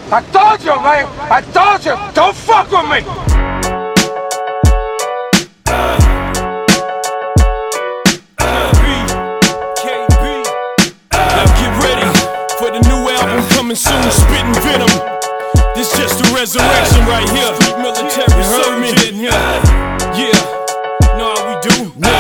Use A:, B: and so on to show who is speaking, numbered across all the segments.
A: I told you, man. I told you. Don't fuck with me.
B: Now get ready for the new album coming soon, Spittin' Venom. This just a resurrection right here. Street military, you heard me? Yeah, know how we do.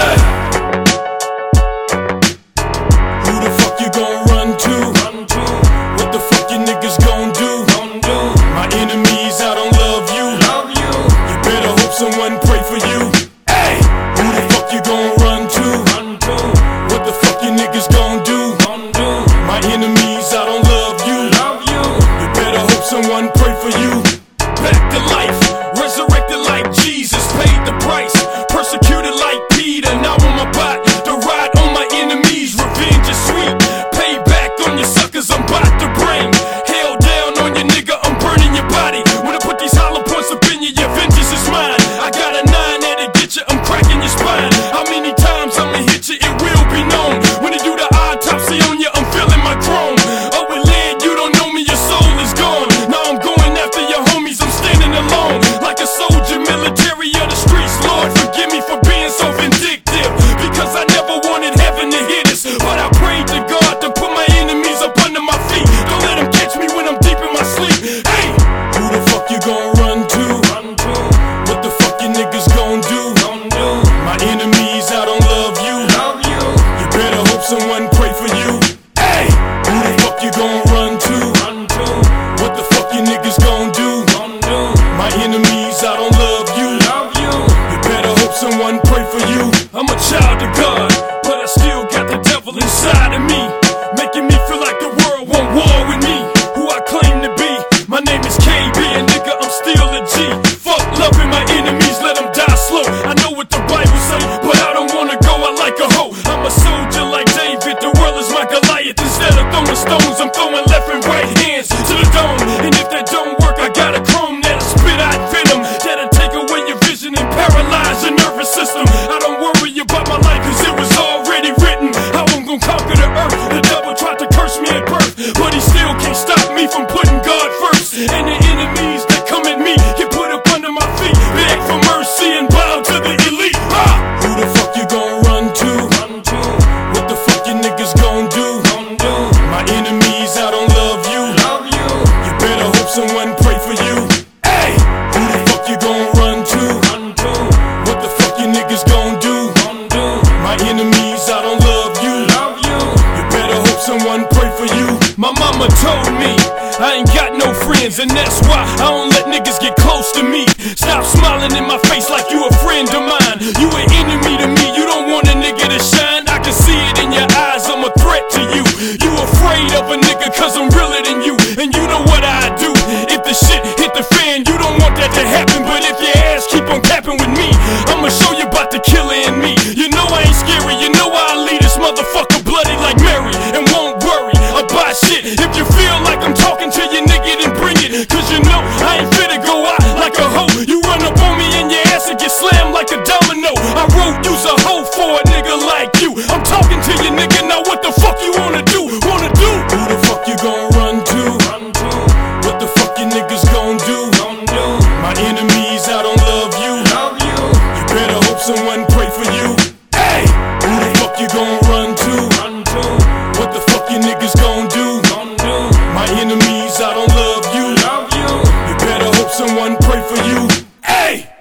B: Who the fuck you gon' run to? What the fuck you niggas gon' do? My enemies, I don't love you. You better hope someone pray for you. Hey, who the fuck you gon' run to? What the fuck you niggas gon' do? My enemies, I don't love you. You better hope someone pray for you. Back to life, resurrected like Jesus, paid the price. Persecuted like Peter, now on my bot to ride on my enemies. Revenge is sweet, payback on your suckers, I'm about to bring hell down on your nigga, I'm burning your body. When I put these hollow points up in you, your vengeance is mine. I got a 9 that'll get you, I'm cracking your spine. How many times I'ma hit you, it will be known. When they do the autopsy on you, I'm feeling my chrome. Oh, with lead, you don't know me, your soul is gone. Now I'm going after your homies, I'm standing alone. Like a soldier, military of the streets, Lord, forgive me for being so vindictive. Because I never wanted heaven to hit us, but I prayed to God to put my enemies up under my feet. Don't let them catch me when I'm deep in my sleep. Hey, who the fuck you gon' run to? What the fuck you niggas gon' do? My enemies, I don't love you. You better hope someone pray for you. Hey, who the fuck you gon' run to? What the fuck you niggas gon' do? My enemies, I don't love you. You better hope someone pray for you. I'm a child of God, but I still got the devil inside of me, making me feel like the world won't war with me. Who I claim to be, my name is KB, and nigga, I'm still a G. Fuck loving my enemies, let them die slow. I know what the Bible say, but I don't wanna go out like a hoe. I'm a soldier like David, the world is my Goliath. Instead of throwing stones, I'm throwing left and right hands to the dome. And if that don't work, I got a chrome that'll spit out venom, that'll take away your vision and paralyze your nervous system. I don't worry about my life, cause it was already written how I'm gonna conquer the earth. The devil tried to curse me at birth, but he still can't stop me from putting God first. And the enemies that come at me get put up under my feet, beg for mercy and bow to the elite. Who the fuck you gon' run to? What the fuck you niggas gon' do? My enemies, I don't love you. You better hope someone pray for you. Hey, who the fuck you gon' run to? What the fuck you niggas gon' do? My enemies, I don't love you. You better hope someone pray for you. My mama told me I ain't got no friends, and that's why I don't let niggas get close to me. Stop smiling in my face like you a friend of mine. You an enemy to me, you don't want a nigga to shine. I can see it in your eyes, I'm a threat to you. You afraid of a nigga cause I'm realer than you, and you know what I do. If the shit hit the fan, you don't want that to happen, but if your ass keep on capping with me, I'ma show you about the killer in me. You know I ain't scary, you know I'll leave this motherfucker bloody like Mary, and won't worry about shit. If you feel like I'm talking to you, nigga, then bring it, cause you know I ain't finna go out like a hoe. You run up on me and your ass will get slammed like a domino. I wrote you's a hoe for a nigga like you. I'm talking to you, nigga, now what the fuck you wanna do? Who the fuck you gon' run to? What the fuck you niggas gon' do? My enemies, I don't love you. You better hope someone pray for you. Hey, who the fuck you gon' run to? What the fuck you niggas gon' do? My enemies, I don't love you. You better hope someone pray for you. Hey!